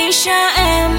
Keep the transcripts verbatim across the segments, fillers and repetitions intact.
Alicia M.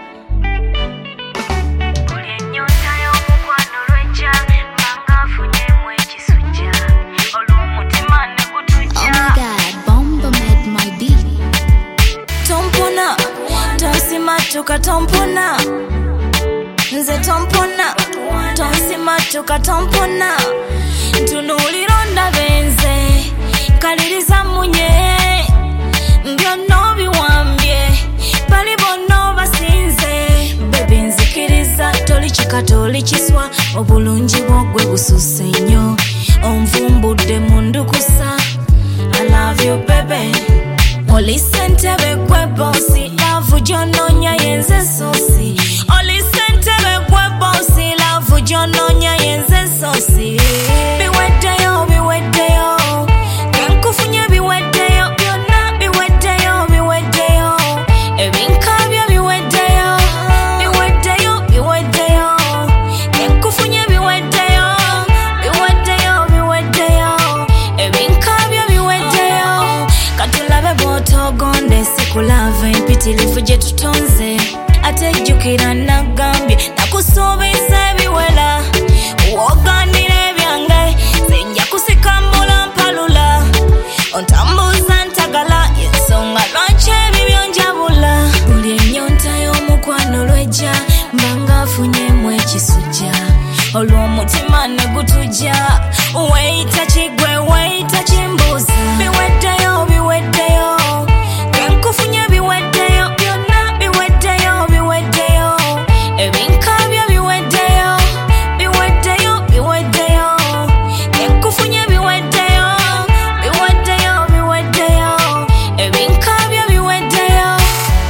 Tompona, tompona, nze tompona, tonsima tuka tompona, tunulironda benze, kaliriza munye, mbyono biwambye, bali bono basinze, bebe nzikiriza, tolichika tolichiswa, obulungi bwogwe bususe nnyo, onvumbudde mundukusa, I love you baby, oli sentebe gwe bossi, love jononya yenze sosi, oli sentebe gwe bossi, love jononya yenze sosi, biweddeyo biweddeyo, kenkufunye biweddeyo, byonna biweddeyo biweddeyo, ebinkabya biweddeyo, biweddeyo biweddeyo, kenkufunye biweddeyo, biweddeyo biweddeyo, ebinkabya biweddeyo, katulabe botogonde sikulave mpitilifu gye tutonze, ate jjukira nagambye nakusuubiza ebiwela, woganira ebyange zenja kusikambula mpalula, ontambuza ntagala ensonga lwaki ebibyo njabula, buli ennyonta y'omukwano lwejja mbanga afunyemu ekisujja, olw'omutima ne gutujja, weeyita kigwe weeyita kimbuuza, biweddeyo biweddeyo, kenkufunye biweddeyo, byonna biweddeyo biweddeyo, ebinkabya biweddeyo, biweddeyo biweddeyo, kenkufunye biweddeyo, biweddeyo biweddeyo, ebinkabya biweddeyo.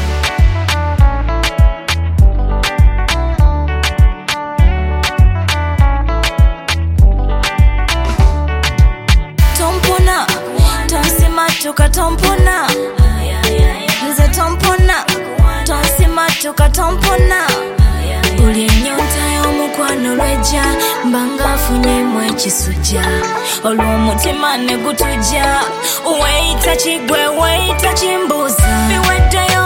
Tompona, tonsima tuka tompona, nze tompona, tonsima tuka tompona, buli ennyonta y'omukwano lwejja mbanga afunyemu ekisujja, olw'omutima ne gutujja, weeyita kigwe weeyita kimbuuza, biweddeyo